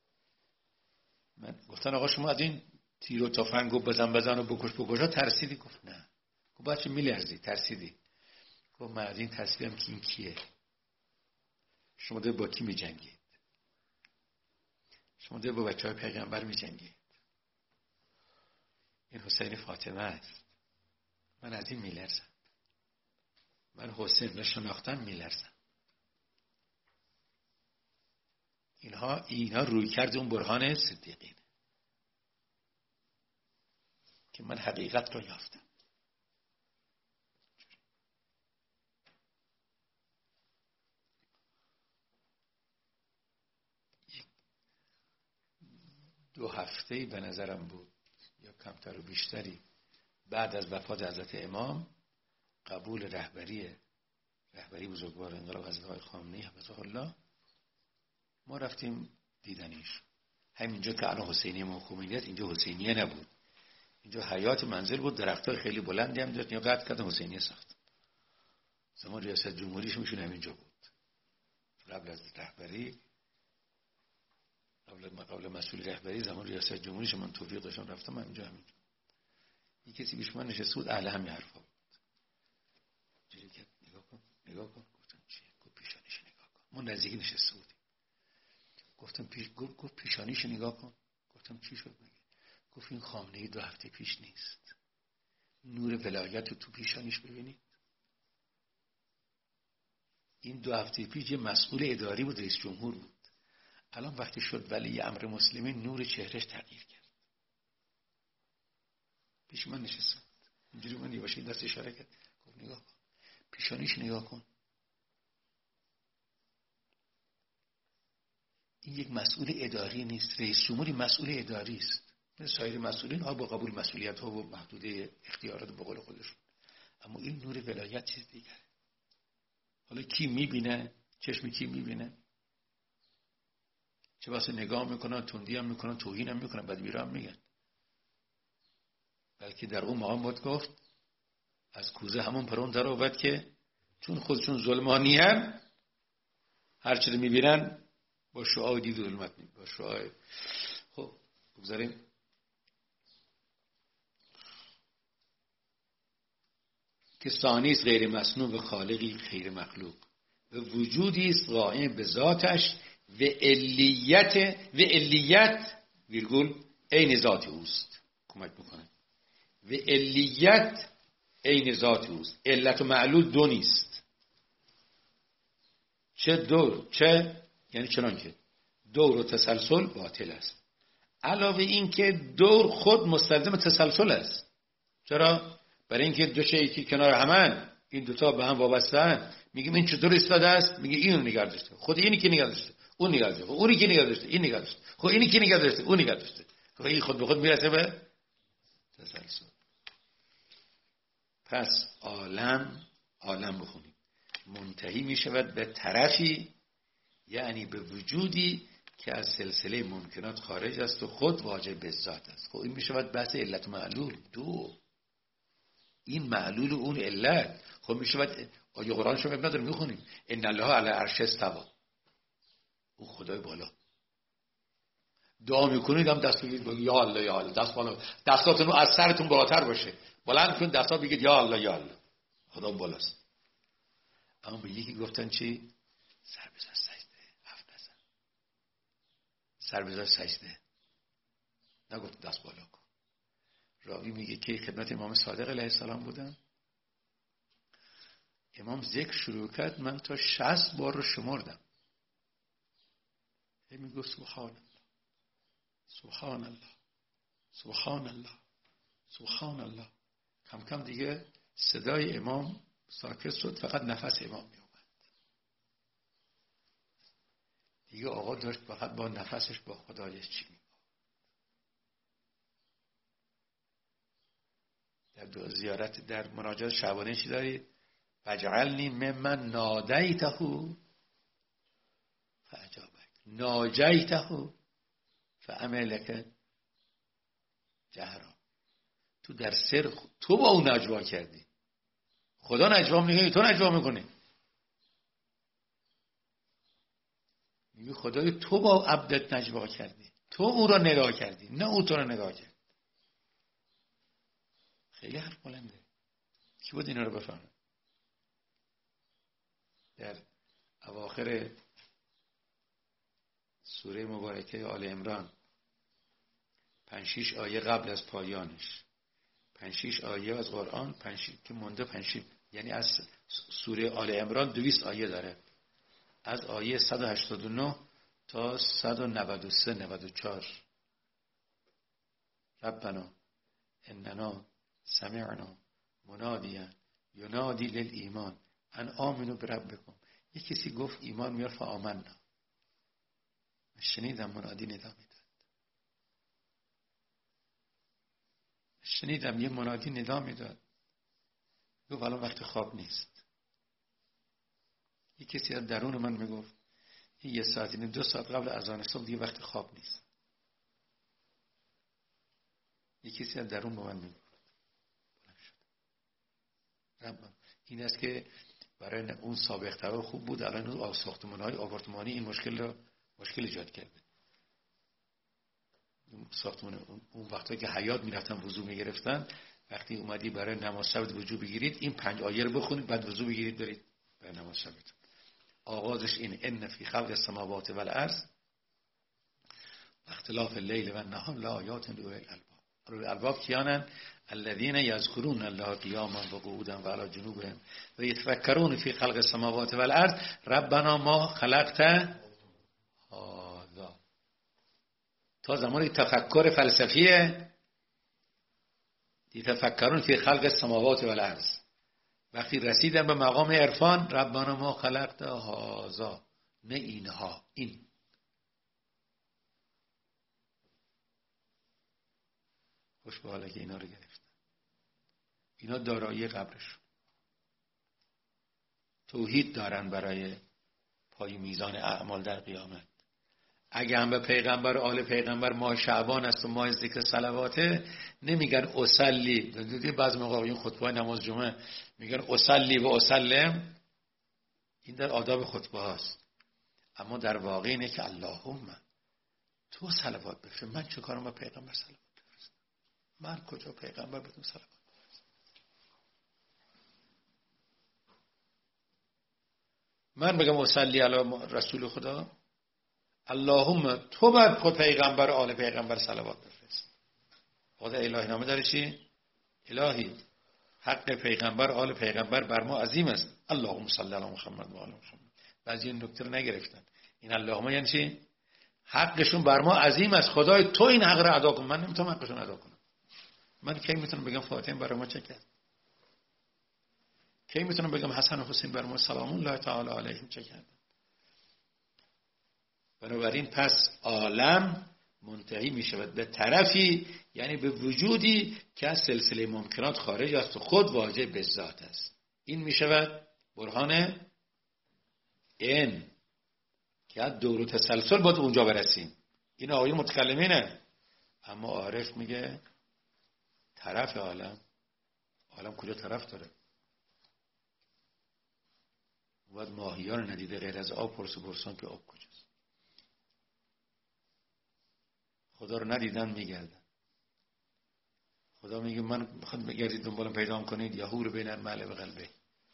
Speaker 1: من گفتن آقا شما از این تیر و تفنگ و بزن بزن و بکش بکش ها ترسیدی؟ گفت نه. گفت بچه میلرزی ترسیدی؟ گفت من از این ترسیدم که این کیه. شما داری با کی میجنگید؟ شما داری با بچه های پیغمبر میجنگید. این حسین فاطمه است. من از این میلرزم. من حسین رو شناختم میلرزم. اینها اینها روی کرد اون برهان صدیقین که من حقیقت رو یافتم. دو هفته‌ای به نظرم بود یا کمتر و بیشتری بعد از وفات حضرت امام قبول رهبری رهبری بزرگوار انقلاب حضرت آقای خامنه‌ای حفظه الله، ما رفتیم دیدنیش. همینجا که الان حسینیه ما خمینیت، اینجا حسینیه نبود. اینجا حیات منزل بود، درختای خیلی بلندی هم داشت، یا قطع کردن حسینیه ساخت. زمان ریاست جمهوریش میشون همینجا بود. قبل از رهبری قبل قبل مسئول رهبری زمان ریاست جمهوریش من توفیق داشتم رفتم من اینجا همینجا. یک کسی پیش من نشسته بود اهل همین حرفا بود. جوری که نگاه کن نگاه کن گفتم چیه؟ گفت پیشانیش نگاه کن. ما نزدیکی نشسته بودیم. گفتم پیش گفت گفت پیشانیش نگاه کن. گفتم چی شد میگه؟ گفت این خامنه‌ای دو هفته پیش نیست. نور ولایت رو تو پیشانیش ببینید. این دو هفته پیش یه مسئول اداری بود، رئیس جمهور بود. الان وقتی شد ولی امر مسلمین نور چهرهش تغییر کرد. پیش من نشست. اینجوری من یواش دست اشاره کرد. گفت نگاه کن. پیشانیش نگاه کن. این یک مسئول اداری نیست. رئیس جمهوری مسئول اداری است. مثل سایر مسئولین ها با قبول مسئولیت ها و محدوده اختیارات به قول خودشون. اما این نور ولایت چیز دیگره. حالا کی میبینه؟ چشم کی میبینه؟ چه واسه نگاه میکنن، تندی هم میکنن، توهین هم میکنن، بدبیرا هم میگن. بلکه در اون مقام بود گفت از کوزه همون پرون در آورد که چون خودشون ظلمانی هم هر چی رو میبینن با شعاع دید و ظلمت می با شعاع. خب بگذاریم. که ثانی است غیر مصنوع و خالقی غیر مخلوق و وجودی است قائم به ذاتش و علیت و علیت ویرگول عین ذات اوست. کمک میکنه. و علیت عین ذات اوست. علت و معلول دو نیست. چه دور چه یعنی چنان که دور و تسلسل باطل است. علاوه این که دور خود مستلزم تسلسل است. چرا؟ برای اینکه دو شیئی که کنار همن، این دوتا به هم وابسته‌اند. میگیم این چطور ایستاده است؟ میگه اینو نگه داشته. خود اینی که نگه داشته، اون نگه داشته. اونی که نگه داشته، این نگه داشته. خب اینی که نگه داشته، اون نگه داشته. خب این خود به خود میرسه به تسلسل. پس عالم، عالم بخونیم، منتهی می شود به طرفی، یعنی به وجودی که از سلسله ممکنات خارج است و خود واجب به ذات است. خب این می شود بحث علت و معلول. دو، این معلول و اون علت. خب می شود آیه قرآن شما نداره میخونیم ان الله علی عرش استوی، او خدای بالا. دعا میکنید هم دست بگید یا الله یا الله، دست بالا، دستاتون از سرتون بالاتر باشه، بلند کن دستا بگید یا الله یا الله، خدا بالاست. اما به یکی گفتن چی؟ سر بزن سجده، حرف نزن، سر بزن سجده، نگفت دست بالا کن. راوی میگه که خدمت امام صادق علیه السلام بودم، امام ذکر شروع کرد، من تا شصت بار رو شمردم. هی میگه سبحان الله سبحان الله سبحان الله سبحان الله. کم کم دیگه صدای امام ساکت شد، فقط نفس امام می اومد. دیگه آقا داشت فقط با نفسش با خدایش چی می در زیارت در مناجات شبانه چی دارید؟ فجعلنی ممن نادیته فاجابک، ناجیته فعملک جهرا. تو در سر تو با اون نجوا کردی، خدا نجوا میگه، تو نجوا میکنی. میگه خدای تو با عبدت نجوا کردی، تو او را نگاه کردی، نه او تو را نگاه کرد. خیلی حرف بلنده. کی بود اینا رو بفهمه؟ در اواخر سوره مبارکه آل عمران پنج شیش آیه قبل از پایانش، پنج شیش آیه از قرآن، پنج شیش که مونده، پنج شیش یعنی از سوره آل عمران دویست آیه داره، از آیه صد و هشتاد و نه تا صد و نود و سه نود و چهار. ربنا اننا سمعنا منادیا ینادی للایمان ان آمنوا بربکم. یک کسی گفت ایمان میار فآمنا. شنیدم منادی ندا میداد، شنیدم یه منادی ندا میداد، گفت الان وقت خواب نیست. یک کسی از درون من میگفت این یه ساعت، این دو ساعت قبل اذان صبح دیگه وقت خواب نیست. یک کسی از درون به من میگفت. این است که برای اون سابق تر خوب بود، الان اون ساختمان‌های آپارتمانی این مشکل را مشکل ایجاد کرده. ساختمان اون وقتا که حیات میرفتن وضو میگرفتن، وقتی اومدی برای نماز شب وضو بگیرید این پنج آیه رو بخونید، بعد وضو بگیرید برید برای نماز شبتون. آغازش این ان فی خلق السماوات والارض و اختلاف اللیل و النهار لآیات لأولی الالباب. اولو الالباب کیانن؟ الذین یذکرون الله قیاما و قعودا و علی جنوبهم و یتفکرون فی خلق السماوات والارض ربنا ما خلقت هذا. تا زمانی تفکر فلسفیه یتفکرون فی خلق السماوات والارض. وقتی رسیدن به مقام عرفان ربنا ما خلقت هذا، نه اینها، این خوش به حاله که اینا رو گرفتن. اینا دارایی قبرشون، توحید دارن برای پای میزان اعمال در قیامت. اگه هم به پیغمبر و آل پیغمبر ماه شعبان است و ماه ذکر صلواته، نمیگن اصلی. دیدی بعضی موقع این خطبه نماز جمعه میگن اصلی و اسلم، این در آداب خطبه هاست. اما در واقع اینه که اللهم تو صلوات بفرست. من چه کارم با پیغمبر صلوات بفرستم؟ من کجا پیغمبر بدون صلوات بفرستم؟ من بگم اصلی علی رسول خدا؟ اللهم تو بر خود پیغمبر و آل پیغمبر صلوات بفرست. خدا الهی نامه داره چی؟ الهی حق پیغمبر و آل پیغمبر بر ما عظیم است. اللهم صل علی محمد و آل محمد. بعضی این نکته رو نگرفتن. این اللهم یعنی چی؟ حقشون بر ما عظیم است. خدای تو این حق رو ادا کن. من نمیتونم حقشون ادا کنم. من کی میتونم بگم فاطمه برای ما چه کرد؟ کی میتونم بگم حسن و حسین برای ما سلام الله تعالی علیهم چه کرد؟ بنابراین پس عالم منتهی می شود به طرفی، یعنی به وجودی که از سلسله ممکنات خارج است و خود واجب به ذات است. این می شود برهان این که از دور و تسلسل باید اونجا برسیم. این آقای متکلمینه. اما عارف میگه طرف عالم، عالم کجا طرف داره؟ باید ماهیان ندیده غیر از آب پرس و پرسان که آب کجاست. خدا رو ندیدن میگردن. خدا میگه من بخواد بگردید دنبالم پیدا کنید یا هور بین المعله و قلبه.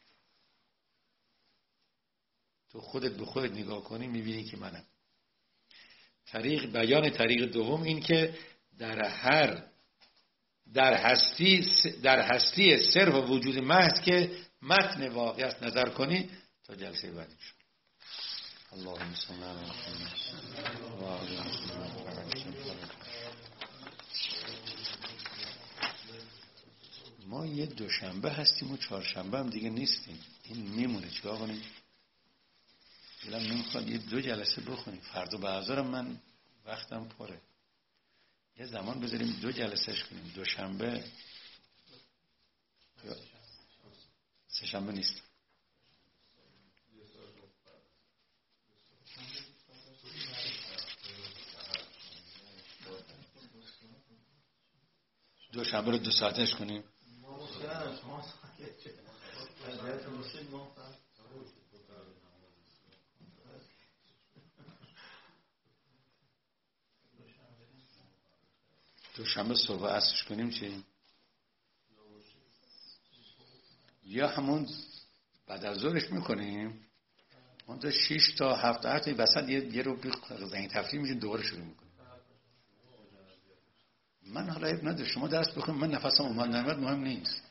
Speaker 1: تو خودت به خودت نگاه کنی میبینی که منم. طریق بیان طریق دوم این که در هر در هستی در هستی صرف و وجود محض که متن واقعیت نظر کنی تا جلسه بعدی شد. اللهم صل علی محمد و آل محمد. ما یه دوشنبه هستیم و چهارشنبه هم دیگه نیستیم. این میمونه. چیکار کنیم؟ دلم نمیخواد یه دو جلسه بخونیم. فردا به عذرم من وقتم پره. یه زمان بذاریم دو جلسهش کنیم. دوشنبه سه شنبه نیست. دوشنبه رو دو ساعتش کنیم. دوشنبه صبح عصرش کنیم چی؟ یا همون بعد از ظهرش میکنیم. اون تا شش تا هفت هفت وسط یه یه رو زنگ تفریح میشیم دوباره شروع میکنیم. من حالا عیب نداره شما درس بخونید، من نفسم اومد نمیاد مهم نیست.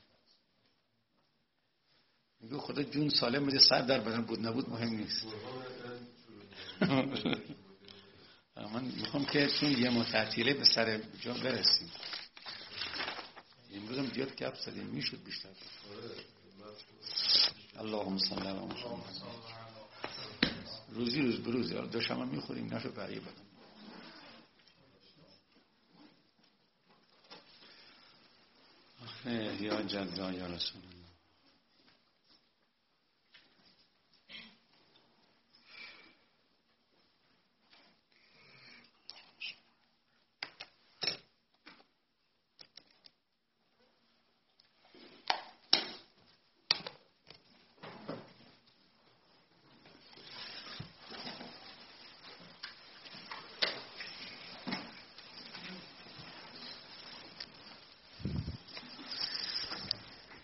Speaker 1: میگه خدا جون سالم بده، سر در بدن بود نبود مهم نیست. من میخوام که چون یه متعطیله به سر جا برسیم. امروز هم زیاد گپ زدیم میشد بیشتر. اللهم صل علی محمد. روزی روز بروز دوشنبه میخوریم نفع بقیه بدن. آخه یا جدا یا رسول